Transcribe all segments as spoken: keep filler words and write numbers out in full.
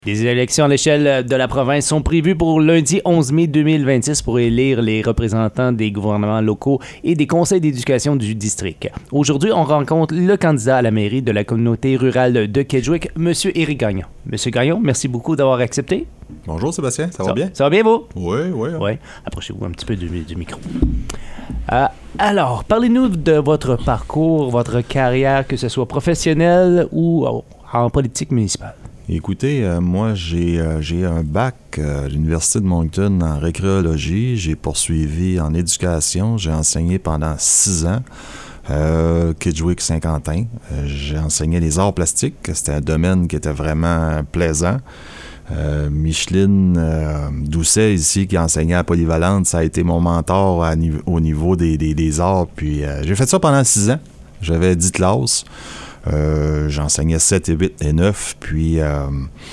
Les élections à l'échelle de la province sont prévues pour lundi onze mai deux mille vingt-six pour élire les représentants des gouvernements locaux et des conseils d'éducation du district. Aujourd'hui, on rencontre le candidat à la mairie de la communauté rurale de Kedgewick, M. Éric Gagnon. M. Gagnon, merci beaucoup d'avoir accepté. Bonjour Sébastien, ça, ça va bien? Ça va bien, vous? Oui, oui. Oui, approchez-vous un petit peu du, du micro. Euh, alors, parlez-nous de votre parcours, votre carrière, que ce soit professionnelle ou oh, en politique municipale. Écoutez, euh, moi, j'ai, euh, j'ai un bac euh, à l'Université de Moncton en récréologie. J'ai poursuivi en éducation. J'ai enseigné pendant six ans. Euh, Kedgewick Saint-Quentin. Euh, j'ai enseigné les arts plastiques. C'était un domaine qui était vraiment plaisant. Euh, Micheline euh, Doucet, ici, qui enseignait à Polyvalente, ça a été mon mentor à, au niveau des, des, des arts. Puis euh, j'ai fait ça pendant six ans. J'avais dix classes. Euh, j'enseignais sept et huit et neuf, puis euh,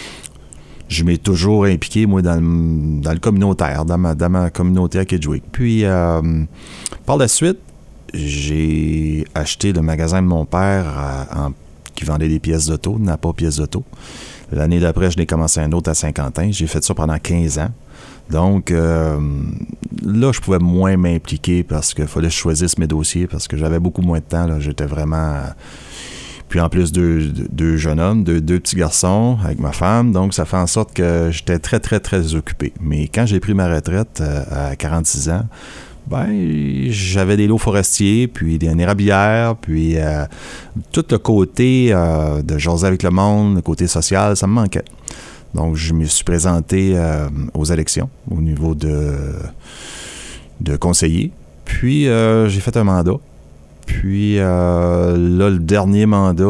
je m'ai toujours impliqué, moi, dans le, dans le communautaire, dans ma, dans ma communauté à Kedgewick. Puis, euh, par la suite, j'ai acheté le magasin de mon père à, en, qui vendait des pièces d'auto, Napa Pièces d'auto. L'année d'après, je l'ai commencé un autre à Saint-Quentin. J'ai fait ça pendant quinze ans. Donc, euh, là, je pouvais moins m'impliquer parce qu'il fallait que je choisisse mes dossiers, parce que j'avais beaucoup moins de temps. Là. J'étais vraiment... Puis en plus, deux, deux jeunes hommes, deux, deux petits garçons avec ma femme. Donc, ça fait en sorte que j'étais très, très, très occupé. Mais quand j'ai pris ma retraite euh, à quarante-six ans, ben j'avais des lots forestiers, puis des érablières, puis euh, tout le côté euh, de jaser avec le monde, le côté social, ça me manquait. Donc, je me suis présenté euh, aux élections au niveau de, de conseiller. Puis, euh, j'ai fait un mandat. Puis euh, là, le dernier mandat,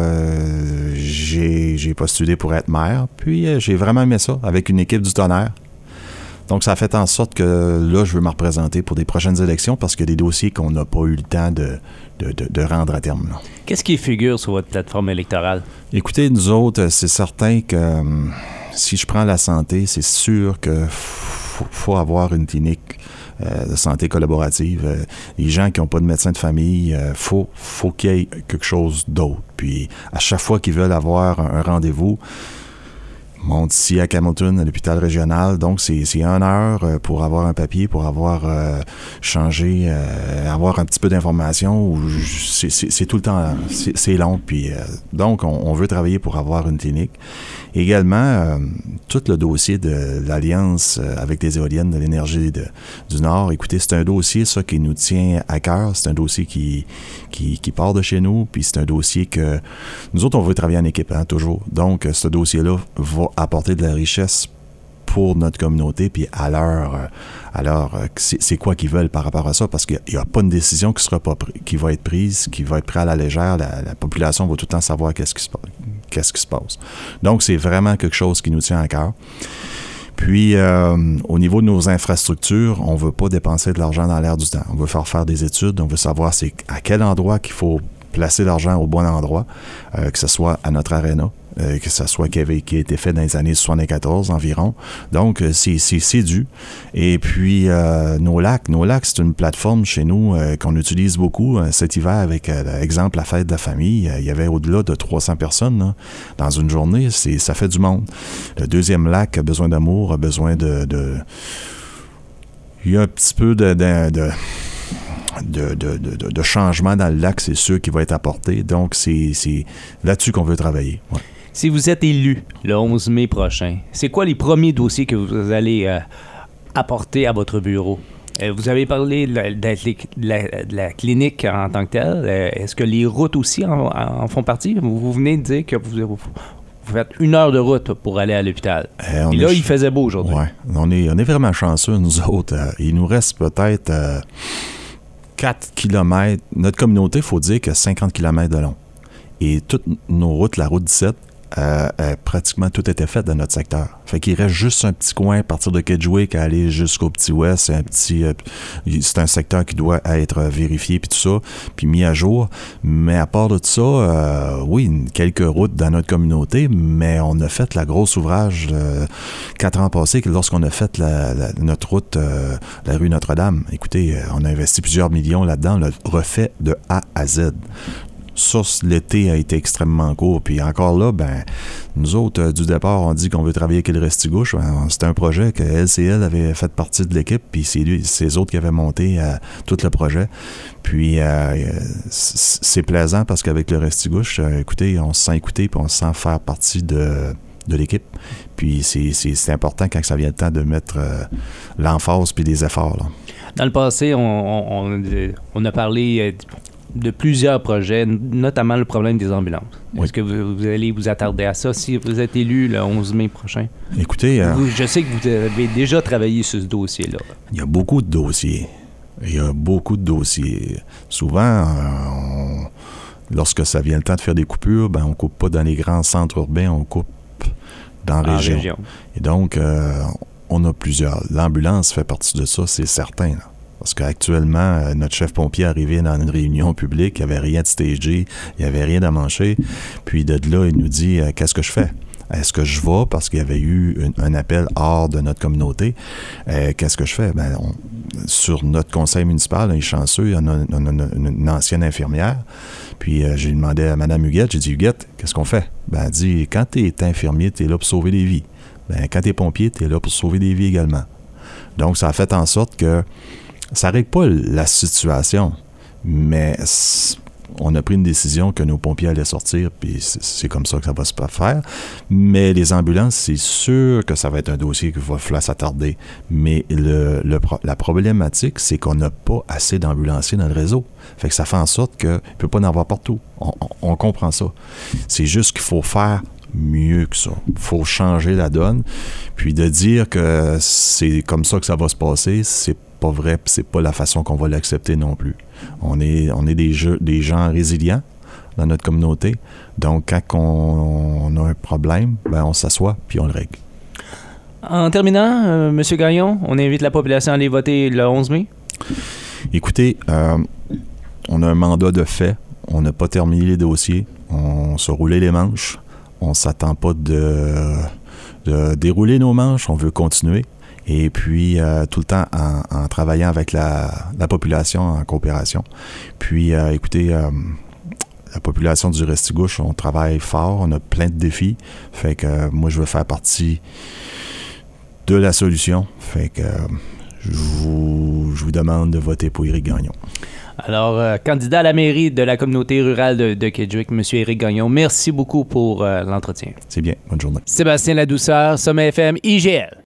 euh, j'ai, j'ai postulé pour être maire. Puis euh, j'ai vraiment aimé ça, avec une équipe du tonnerre. Donc ça a fait en sorte que là, je veux me représenter pour des prochaines élections parce qu'il y a des dossiers qu'on n'a pas eu le temps de, de, de, de rendre à terme. Là. Qu'est-ce qui figure sur votre plateforme électorale? Écoutez, nous autres, c'est certain que euh, si je prends la santé, c'est sûr qu'il faut, faut avoir une clinique Euh, de santé collaborative. Euh, les gens qui n'ont pas de médecin de famille, il euh, faut, faut qu'il y ait quelque chose d'autre. Puis, à chaque fois qu'ils veulent avoir un, un rendez-vous, montent ici à Camelton, à l'hôpital régional. Donc, c'est, c'est une heure euh, pour avoir un papier, pour avoir euh, changé, euh, avoir un petit peu d'informations. Où c'est, c'est, c'est tout le temps, c'est, c'est long. Puis, euh, donc, on, on veut travailler pour avoir une clinique. Également, euh, tout le dossier de l'Alliance euh, avec les éoliennes de l'énergie de, du Nord, écoutez, c'est un dossier, ça, qui nous tient à cœur. C'est un dossier qui, qui, qui part de chez nous, puis c'est un dossier que nous autres, on veut travailler en équipe, hein, toujours. Donc, ce dossier-là va apporter de la richesse pour notre communauté, puis à leur, à leur c'est, c'est quoi qu'ils veulent par rapport à ça, parce qu'il n'y a, a pas une décision qui sera pas qui va être prise, qui va être prise à la légère. La, la population va tout le temps savoir qu'est-ce qui se passe. Qu'est-ce qui se passe. Donc, c'est vraiment quelque chose qui nous tient à cœur. Puis, euh, au niveau de nos infrastructures, on ne veut pas dépenser de l'argent dans l'air du temps. On veut faire faire des études, on veut savoir c'est à quel endroit qu'il faut placer l'argent au bon endroit, euh, que ce soit à notre aréna, euh, que ce soit qui, avait, qui a été fait dans les années soixante-quatorze environ. Donc, euh, c'est, c'est, c'est dû. Et puis, euh, nos lacs. Nos lacs, c'est une plateforme chez nous euh, qu'on utilise beaucoup euh, cet hiver avec, euh, exemple, la fête de la famille. Euh, il y avait au-delà de trois cents personnes là, dans une journée. C'est, ça fait du monde. Le deuxième lac a besoin d'amour, a besoin de... de... Il y a un petit peu de... de, de De, de, de, de changement dans le lac, c'est sûr qui va être apporté. Donc, c'est, c'est là-dessus qu'on veut travailler. Ouais. Si vous êtes élu le onze mai prochain, c'est quoi les premiers dossiers que vous allez euh, apporter à votre bureau? Euh, vous avez parlé de la, de, la, de, la, de la clinique en tant que telle. Euh, est-ce que les routes aussi en, en font partie? Vous, vous venez de dire que vous, vous, vous faites une heure de route pour aller à l'hôpital. Euh, Et là, ch- il faisait beau aujourd'hui. Oui, on est, on est vraiment chanceux, nous autres. Euh, il nous reste peut-être... Euh, quatre kilomètres. Notre communauté, il faut dire que cinquante kilomètres de long. Et toutes nos routes, la route dix-sept, euh, euh, pratiquement tout était fait dans notre secteur. Fait qu'il reste juste un petit coin à partir de Kedgewick à aller jusqu'au Petit Ouest. C'est un petit, euh, c'est un secteur qui doit être vérifié puis tout ça, puis mis à jour. Mais à part de ça, euh, oui, quelques routes dans notre communauté, mais on a fait la grosse ouvrage euh, quatre ans passés lorsqu'on a fait la, la, notre route, euh, la rue Notre-Dame. Écoutez, on a investi plusieurs millions là-dedans, on l'a refait de A à Z. Ça, l'été a été extrêmement court. Puis encore là, ben, nous autres, euh, du départ, on dit qu'on veut travailler avec le Restigouche. Ben, c'était un projet que L C L avait fait partie de l'équipe, puis c'est lui, c'est eux autres qui avaient monté euh, tout le projet. Puis euh, c'est plaisant parce qu'avec le Restigouche, euh, écoutez, on se sent écouté, puis on se sent faire partie de, de l'équipe. Puis c'est, c'est, c'est important quand ça vient le temps de mettre euh, l'emphase puis des efforts, là. Dans le passé, on, on, on a parlé de plusieurs projets, notamment le problème des ambulances. Oui. Est-ce que vous, vous allez vous attarder à ça si vous êtes élu le onze mai prochain? Écoutez... Euh, vous, je sais que vous avez déjà travaillé sur ce dossier-là. Il y a beaucoup de dossiers. Il y a beaucoup de dossiers. Souvent, euh, on, lorsque ça vient le temps de faire des coupures, ben, on ne coupe pas dans les grands centres urbains, on coupe dans la région. région. Et donc... Euh, on a plusieurs. L'ambulance fait partie de ça, c'est certain. Là. Parce qu'actuellement, euh, notre chef pompier est arrivé dans une réunion publique, il n'y avait rien de stagé, il n'y avait rien à manger. Puis de là, il nous dit euh, « Qu'est-ce que je fais? Est-ce que je vais? » Parce qu'il y avait eu un, un appel hors de notre communauté. Euh, qu'est-ce que je fais? Ben, on, sur notre conseil municipal, on est chanceux, il y en a, on a une, une ancienne infirmière. Puis euh, j'ai demandé à Mme Huguette, j'ai dit « Huguette, qu'est-ce qu'on fait? » Ben, elle dit « Quand tu es infirmier, tu es là pour sauver des vies. » Ben, quand tu es pompier, tu es là pour sauver des vies également. Donc, ça a fait en sorte que ça ne règle pas la situation, mais on a pris une décision que nos pompiers allaient sortir, puis c'est, c'est comme ça que ça va se faire. Mais les ambulances, c'est sûr que ça va être un dossier qu'il va falloir s'attarder. Mais le, le, la problématique, c'est qu'on n'a pas assez d'ambulanciers dans le réseau. Fait que ça fait en sorte qu'il ne peut pas en avoir partout. On, on, on comprend ça. C'est juste qu'il faut faire mieux que ça. Il faut changer la donne. Puis de dire que c'est comme ça que ça va se passer, c'est pas vrai, puis c'est pas la façon qu'on va l'accepter non plus. On est, on est des, jeux, des gens résilients dans notre communauté. Donc, quand on, on a un problème, ben on s'assoit, puis on le règle. En terminant, euh, M. Gagnon, on invite la population à aller voter le onze mai? Écoutez, euh, on a un mandat de fait. On n'a pas terminé les dossiers. On se roulait les manches. On ne s'attend pas de, de dérouler nos manches, on veut continuer. Et puis, euh, tout le temps en, en travaillant avec la, la population en coopération. Puis, euh, écoutez, euh, la population du Restigouche, on travaille fort, on a plein de défis. Fait que euh, moi, je veux faire partie de la solution. Fait que euh, je, vous, je vous demande de voter pour Éric Gagnon. Alors, euh, candidat à la mairie de la communauté rurale de, de Kedgwick, M. Éric Gagnon, merci beaucoup pour euh, l'entretien. C'est bien. Bonne journée. Sébastien Ladouceur, Sommet F M, I G L.